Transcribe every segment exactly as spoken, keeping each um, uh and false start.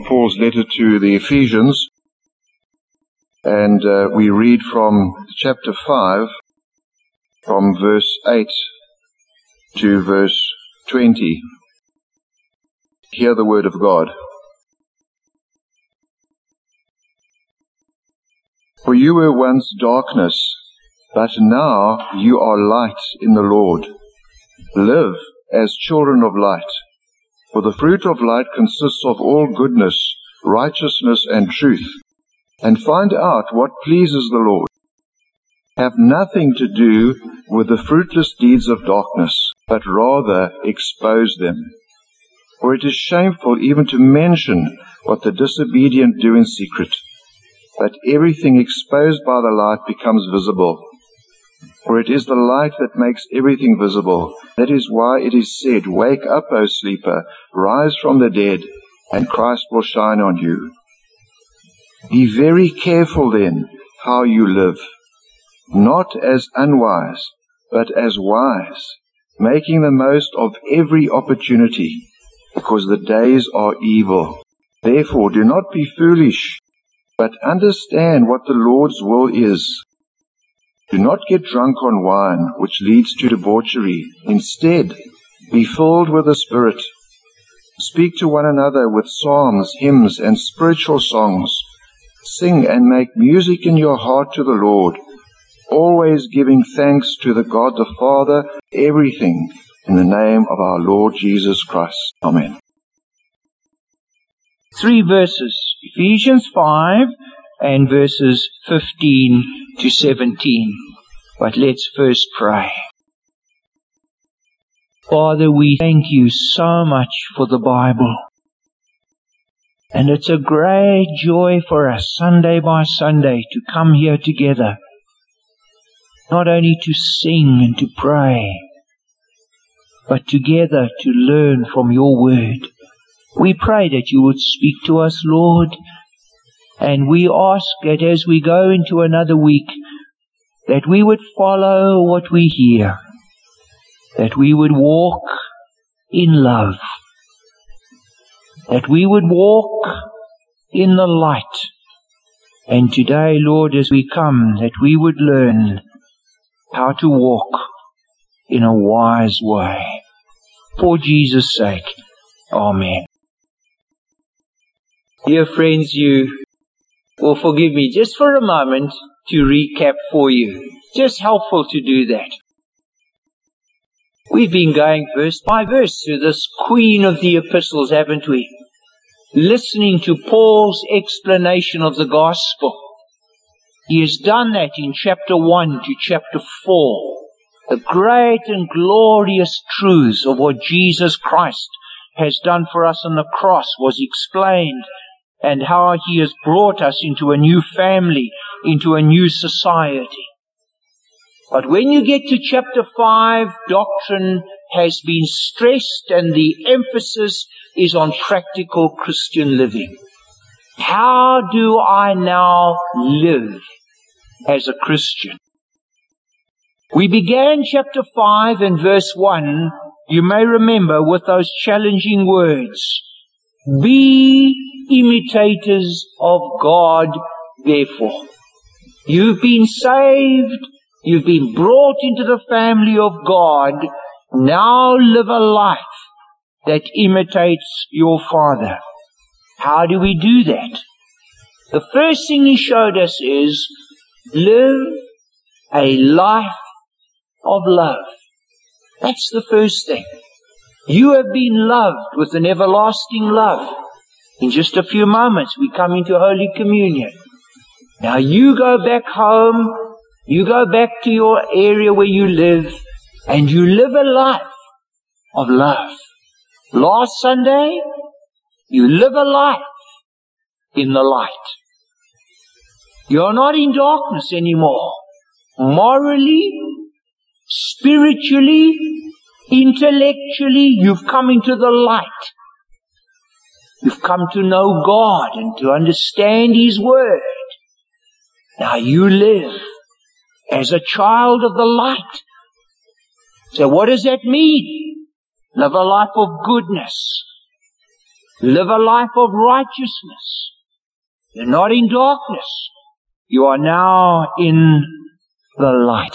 Paul's letter to the Ephesians, and uh, we read from chapter five, from verse eight to verse twenty. Hear the word of God. For you were once darkness, but now you are light in the Lord. Live as children of light. For the fruit of light consists of all goodness, righteousness, and truth. And find out what pleases the Lord. Have nothing to do with the fruitless deeds of darkness, but rather expose them. For it is shameful even to mention what the disobedient do in secret. But everything exposed by the light becomes visible. For it is the light that makes everything visible. That is why it is said, Wake up, O sleeper, rise from the dead, and Christ will shine on you. Be very careful then how you live, not as unwise, but as wise, making the most of every opportunity, because the days are evil. Therefore do not be foolish, but understand what the Lord's will is. Do not get drunk on wine, which leads to debauchery. Instead, be filled with the Spirit. Speak to one another with psalms, hymns, and spiritual songs. Sing and make music in your heart to the Lord, always giving thanks to the God the Father, everything in the name of our Lord Jesus Christ. Amen. Three verses, Ephesians five and verses fifteen to seventeen. But let's first pray. Father, we thank you so much for the Bible. And it's a great joy for us, Sunday by Sunday, to come here together. Not only to sing and to pray, but together to learn from your word. We pray that you would speak to us, Lord, and we ask that as we go into another week, that we would follow what we hear, that we would walk in love, that we would walk in the light. And today, Lord, as we come, that we would learn how to walk in a wise way. For Jesus' sake, Amen. Dear friends, you will forgive me just for a moment to recap for you. Just helpful to do that. We've been going verse by verse through this queen of the epistles, haven't we? Listening to Paul's explanation of the gospel. He has done that in chapter one to chapter four. The great and glorious truths of what Jesus Christ has done for us on the cross was explained, and how he has brought us into a new family, into a new society. But when you get to chapter five, doctrine has been stressed and the emphasis is on practical Christian living. How do I now live as a Christian? We began chapter five and verse one, you may remember, with those challenging words. Be imitators of God, therefore. You've been saved. You've been brought into the family of God. Now live a life that imitates your Father. How do we do that? The first thing he showed us is live a life of love. That's the first thing. You have been loved with an everlasting love. In just a few moments we come into Holy Communion. Now you go back home, you go back to your area where you live, and you live a life of love. Last Sunday, you live a life in the light. You're not in darkness anymore. Morally, spiritually, intellectually, you've come into the light. You've come to know God and to understand His Word. Now you live as a child of the light. So what does that mean? Live a life of goodness. Live a life of righteousness. You're not in darkness. You are now in the light.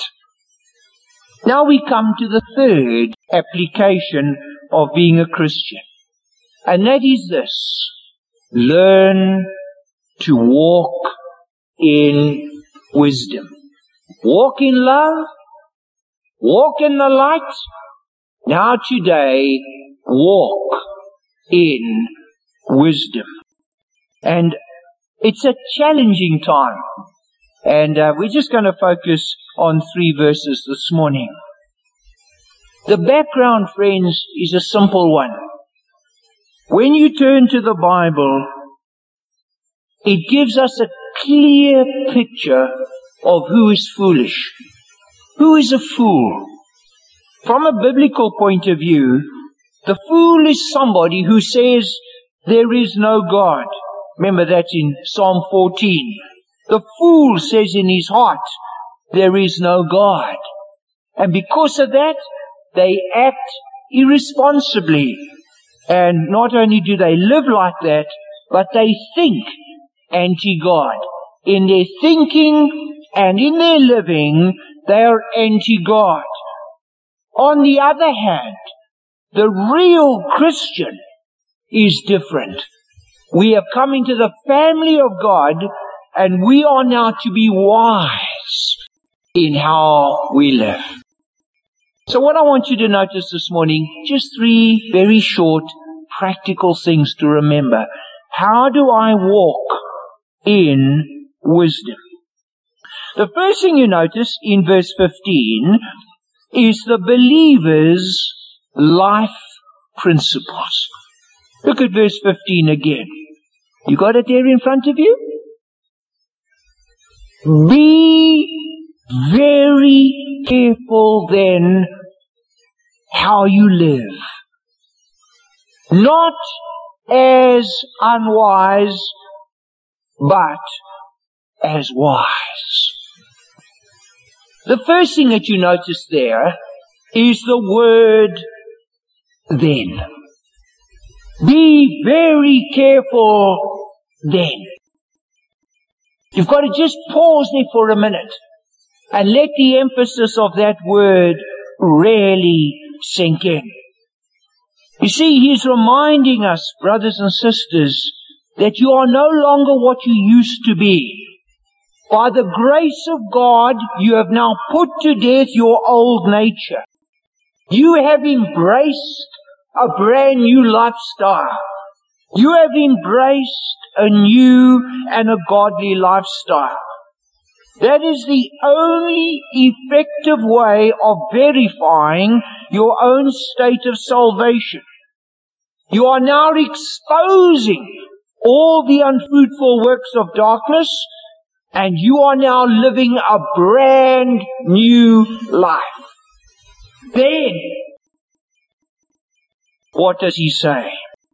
Now we come to the third application of being a Christian. And that is this. Learn to walk in wisdom. Walk in love. Walk in the light. Now today, walk in wisdom. And it's a challenging time. And uh, we're just going to focus on three verses this morning. The background, friends, is a simple one. When you turn to the Bible, it gives us a clear picture of who is foolish. Who is a fool? From a biblical point of view, the fool is somebody who says there is no God. Remember that's in Psalm fourteen. The fool says in his heart, there is no God. And because of that, they act irresponsibly. And not only do they live like that, but they think anti-God. In their thinking and in their living, they are anti-God. On the other hand, the real Christian is different. We have come into the family of God, and we are now to be wise in how we live. So what I want you to notice this morning, just three very short, practical things to remember. How do I walk in wisdom? The first thing you notice in verse fifteen is the believer's life principles. Look at verse fifteen again. You got it there in front of you? Be very careful then how you live. Not as unwise, but as wise. The first thing that you notice there is the word then. Be very careful then. You've got to just pause there for a minute and let the emphasis of that word really sink in. You see, he's reminding us, brothers and sisters, that you are no longer what you used to be. By the grace of God, you have now put to death your old nature. You have embraced a brand new lifestyle. You have embraced a new and a godly lifestyle. That is the only effective way of verifying your own state of salvation. You are now exposing all the unfruitful works of darkness, and you are now living a brand new life. Then, what does he say?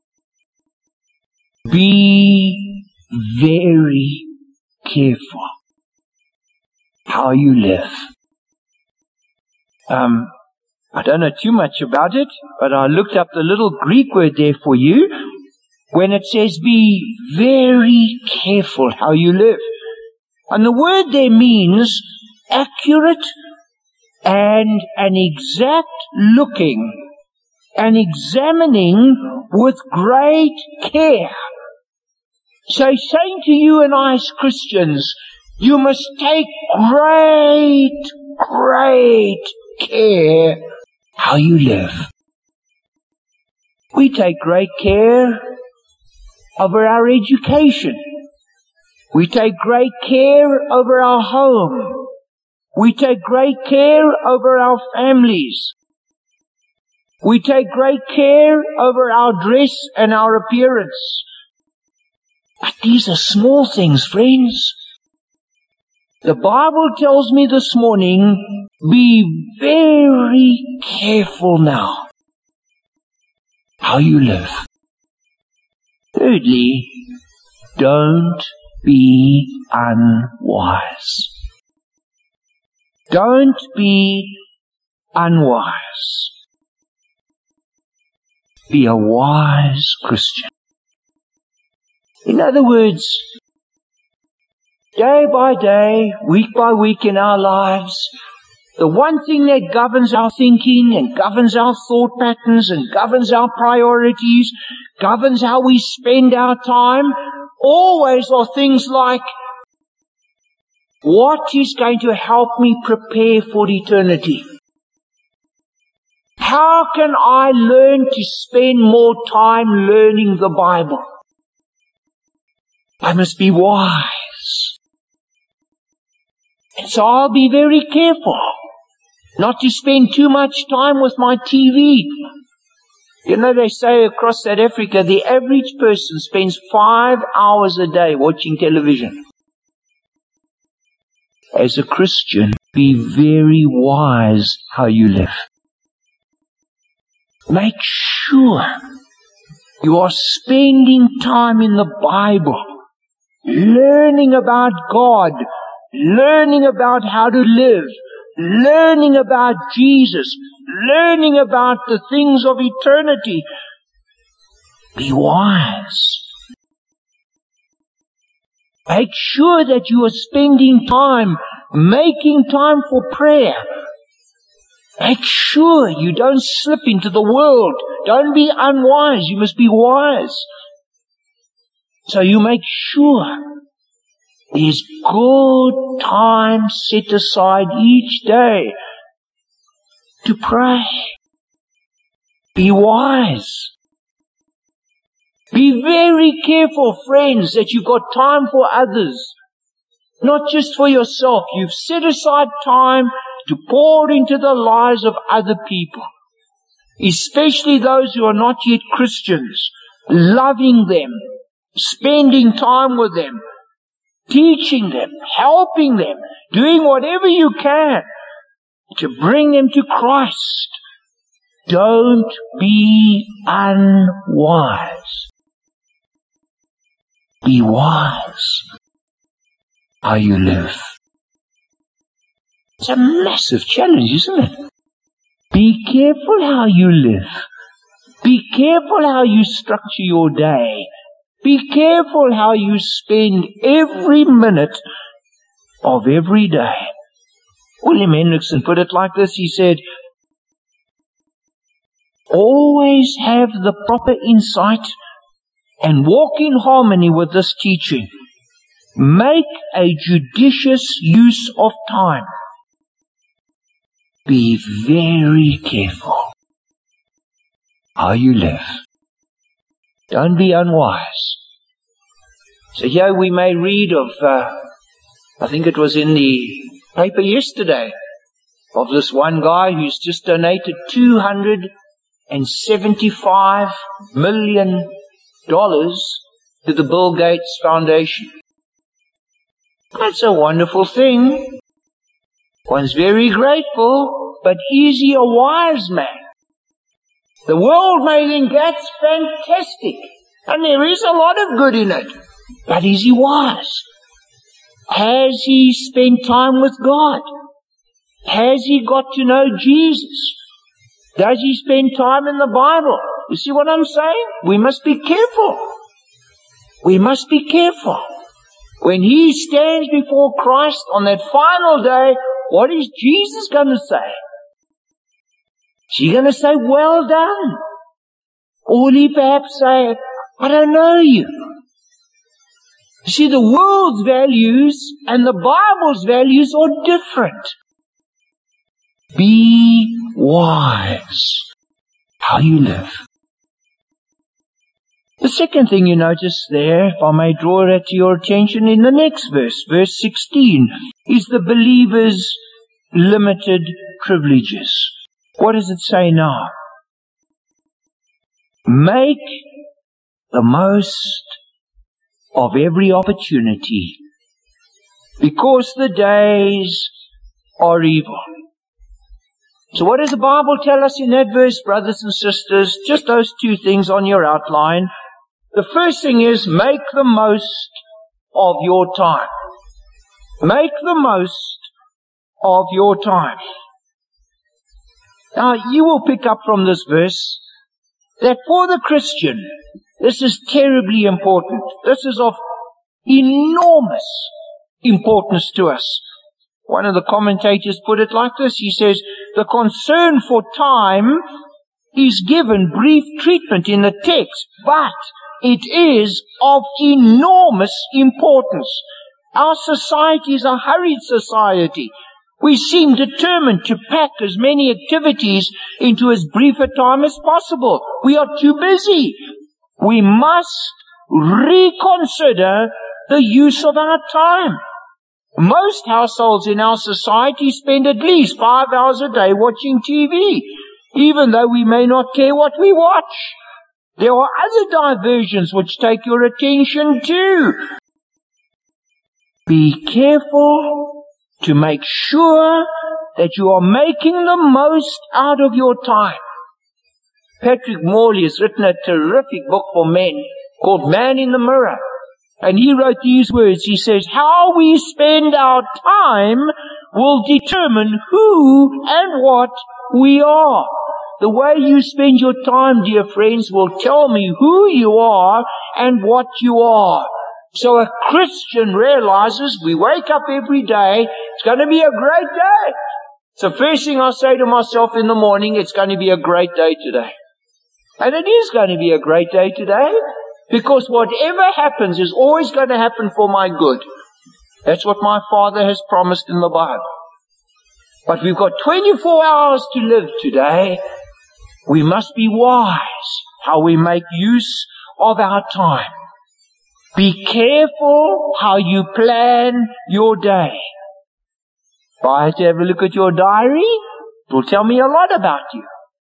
Be very careful how you live. Um, I don't know too much about it, but I looked up the little Greek word there for you. When it says be very careful how you live. And the word there means accurate and an exact looking and examining with great care. So he's saying to you and I as Christians, you must take great, great care how you live. We take great care over our education. We take great care over our home. We take great care over our families. We take great care over our dress and our appearance. But these are small things, friends. The Bible tells me this morning, be very careful now how you live. Thirdly, don't be unwise. Don't be unwise. Be a wise Christian. In other words, day by day, week by week in our lives, the one thing that governs our thinking and governs our thought patterns and governs our priorities, governs how we spend our time, always are things like, what is going to help me prepare for eternity? How can I learn to spend more time learning the Bible? I must be wise. And so I'll be very careful not to spend too much time with my T V. You know, they say across South Africa, the average person spends five hours a day watching television. As a Christian, be very wise how you live. Make sure you are spending time in the Bible, learning about God, learning about how to live, learning about Jesus, learning about the things of eternity. Be wise. Make sure that you are spending time, making time for prayer. Make sure you don't slip into the world. Don't be unwise. You must be wise. So you make sure there's good time set aside each day to pray. Be wise. Be very careful, friends, that you've got time for others, not just for yourself. You've set aside time to pour into the lives of other people, especially those who are not yet Christians, loving them, spending time with them, teaching them, helping them, doing whatever you can to bring them to Christ. Don't be unwise. Be wise how you live. It's a massive challenge, isn't it? Be careful how you live. Be careful how you structure your day. Be careful how you spend every minute of every day. William Hendrickson put it like this. He said, always have the proper insight and walk in harmony with this teaching. Make a judicious use of time. Be very careful how you live. Don't be unwise. So here we may read of, uh, I think it was in the paper yesterday, of this one guy who's just donated two hundred seventy-five million dollars to the Bill Gates Foundation. That's a wonderful thing. One's very grateful, but is he a wise man? The world may think that's fantastic, and there is a lot of good in it, but is he wise? Has he spent time with God? Has he got to know Jesus? Does he spend time in the Bible? You see what I'm saying? We must be careful. We must be careful. When he stands before Christ on that final day, what is Jesus going to say? Is he going to say, well done? Or will he perhaps say, I don't know you? You see, the world's values and the Bible's values are different. Be wise how you live. The second thing you notice there, if I may draw it to your attention in the next verse, verse sixteen, is the believer's limited privileges. What does it say now? Make the most of every opportunity, because the days are evil. So what does the Bible tell us in that verse, brothers and sisters? Just those two things on your outline. The first thing is, make the most of your time. Make the most of your time. Now, you will pick up from this verse that for the Christian, This is terribly important. This is of enormous importance to us. One of the commentators put it like this. He says, the concern for time is given brief treatment in the text, but it is of enormous importance. Our society is a hurried society. We seem determined to pack as many activities into as brief a time as possible. We are too busy. We must reconsider the use of our time. Most households in our society spend at least five hours a day watching T V, even though we may not care what we watch. There are other diversions which take your attention too. Be careful to make sure that you are making the most out of your time. Patrick Morley has written a terrific book for men called Man in the Mirror. And he wrote these words. He says, how we spend our time will determine who and what we are. The way you spend your time, dear friends, will tell me who you are and what you are. So a Christian realizes we wake up every day, it's going to be a great day. So first thing I say to myself in the morning, it's going to be a great day today. And it is going to be a great day today, because whatever happens is always going to happen for my good. That's what my Father has promised in the Bible. But we've got twenty-four hours to live today. We must be wise how we make use of our time. Be careful how you plan your day. If I had to have a look at your diary, it will tell me a lot about you.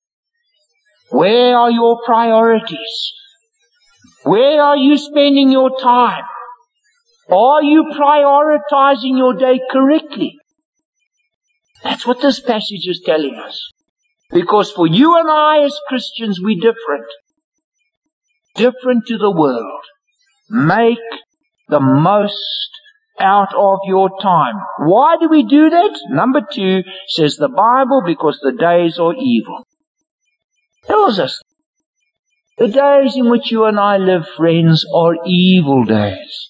Where are your priorities? Where are you spending your time? Are you prioritizing your day correctly? That's what this passage is telling us. Because for you and I as Christians, we're different. Different to the world. Make the most out of your time. Why do we do that? Number two, says the Bible, because the days are evil. Tells us the days in which you and I live, friends, are evil days.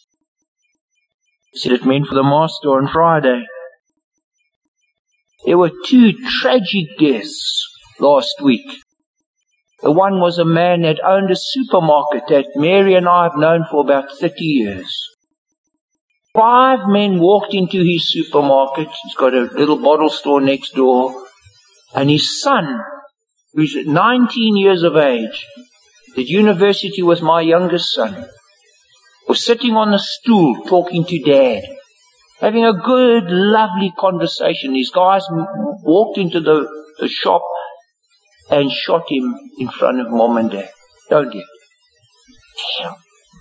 Said it meant for the Master on Friday. There were two tragic deaths last week. The one was a man that owned a supermarket that Mary and I have known for about thirty years. Five men walked into his supermarket. He's got a little bottle store next door. And his son, who's nineteen years of age, at university with my youngest son, was sitting on a stool talking to Dad, having a good, lovely conversation. These guys walked into the, the shop and shot him in front of Mom and Dad. Don't you? Damn.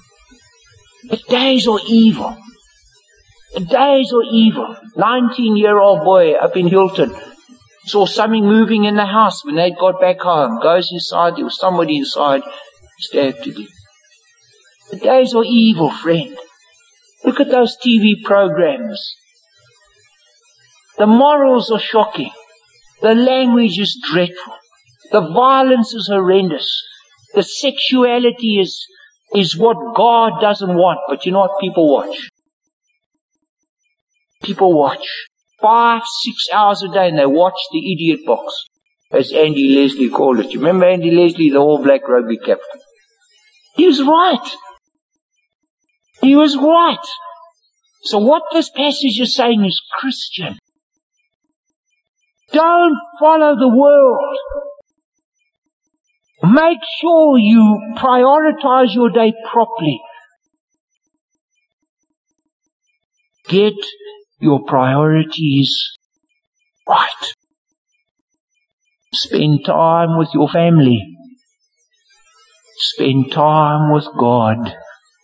The days are evil. The days are evil. Nineteen-year-old boy up in Hilton saw something moving in the house when they got back home. Goes inside, there was somebody inside, stabbed to death. The days are evil, friend. Look at those T V programs. The morals are shocking. The language is dreadful. The violence is horrendous. The sexuality is, is what God doesn't want. But you know what? People watch. People watch. Five, six hours a day, and they watch the idiot box, as Andy Leslie called it. You remember Andy Leslie, the all-black rugby captain? He was right. He was right. So what this passage is saying is, Christian, don't follow the world. Make sure you prioritize your day properly. Get your priorities right. Spend time with your family. Spend time with God.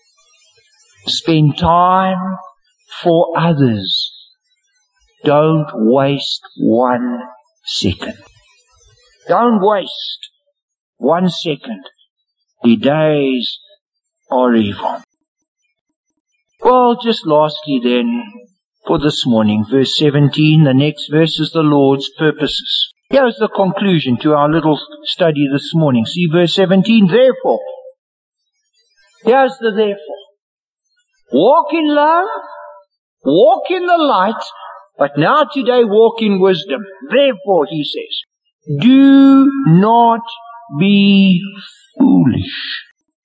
Spend time for others. Don't waste one second. Don't waste one second. The days are evil. Well, just lastly then, for this morning, verse seventeen, the next verse is the Lord's purposes. Here's the conclusion to our little study this morning. See verse seventeen, therefore, Here's the therefore. Walk in love, walk in the light, but now today walk in wisdom. Therefore, he says, do not be foolish,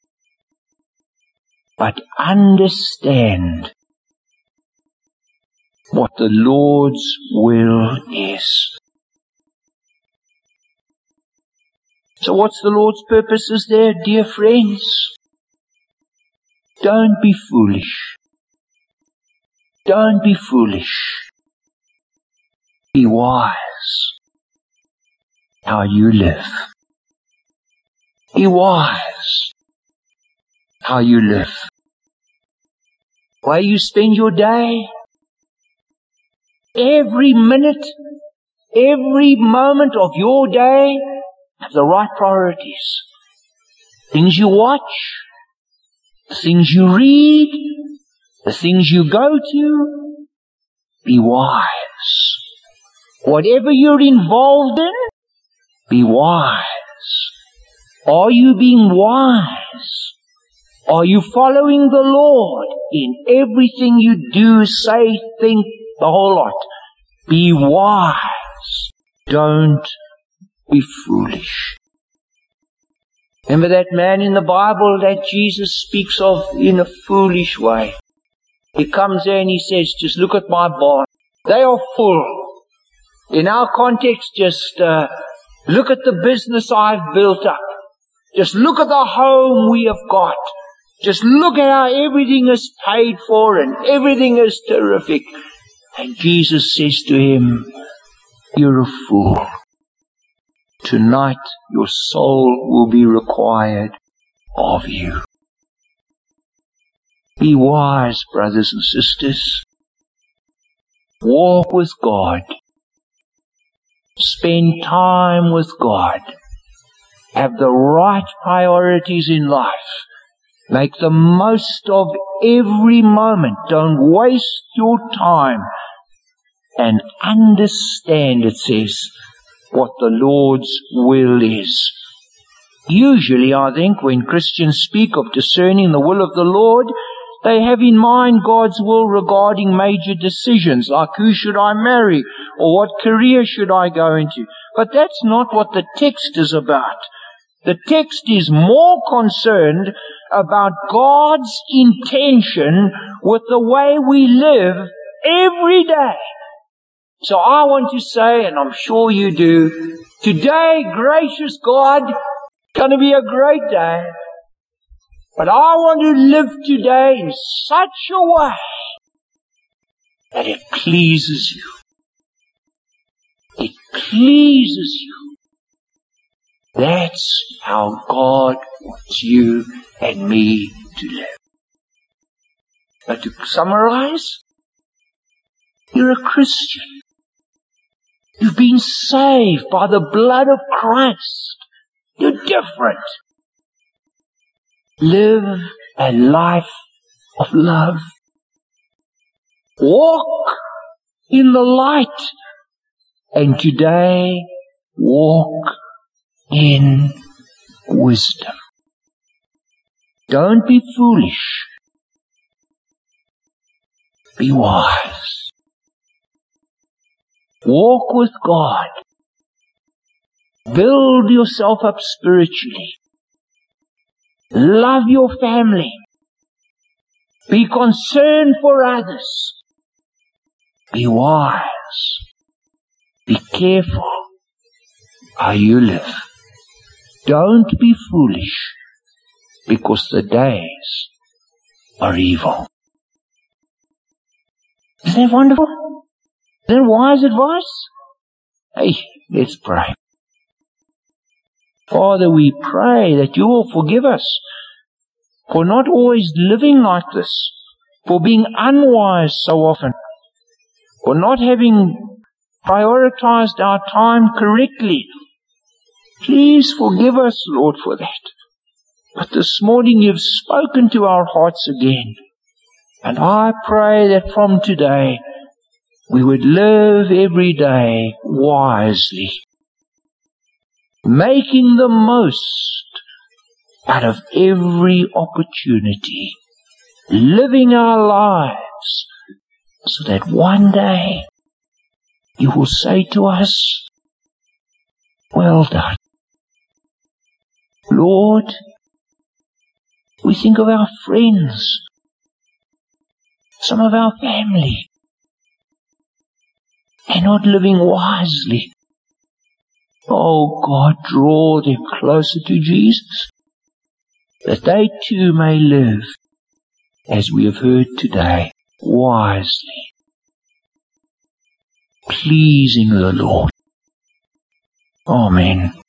but understand what the Lord's will is. So what's the Lord's purposes there, dear friends? Don't be foolish. Don't be foolish. Be wise how you live. Be wise how you live. Where you spend your day, every minute, every moment of your day, have the right priorities. Things you watch, the things you read, the things you go to, be wise. Whatever you're involved in, be wise. Are you being wise? Are you following the Lord in everything you do, say, think, the whole lot? Be wise. Don't be foolish. Remember that man in the Bible that Jesus speaks of in a foolish way? He comes there and he says, just look at my barn. They are full. In our context, just uh, look at the business I've built up. Just look at the home we have got. Just look at how everything is paid for and everything is terrific. And Jesus says to him, you're a fool. Tonight your soul will be required of you. Be wise, brothers and sisters. Walk with God. Spend time with God. Have the right priorities in life. Make the most of every moment. Don't waste your time. And understand, it says, what the Lord's will is. Usually, I think, when Christians speak of discerning the will of the Lord, they have in mind God's will regarding major decisions, like who should I marry, or what career should I go into. But that's not what the text is about. The text is more concerned about God's intention with the way we live every day. So I want to say, and I'm sure you do, today, gracious God, it's going to be a great day. But I want to live today in such a way that it pleases you. It pleases you. That's how God wants you and me to live. But to summarize, you're a Christian. You've been saved by the blood of Christ. You're different. Live a life of love. Walk in the light. And today, walk in wisdom. Don't be foolish. Be wise. Walk with God. Build yourself up spiritually. Love your family. Be concerned for others. Be wise. Be careful how you live. Don't be foolish, because the days are evil. Isn't that wonderful? Isn't that wise advice? Hey, let's pray. Father, we pray that you will forgive us for not always living like this, for being unwise so often, for not having prioritized our time correctly. Please forgive us, Lord, for that. But this morning you've spoken to our hearts again. And I pray that from today we would live every day wisely, making the most out of every opportunity, living our lives so that one day you will say to us, well done. Lord, we think of our friends, some of our family. They're not living wisely. Oh God, draw them closer to Jesus, that they too may live, as we have heard today, wisely, pleasing the Lord. Amen.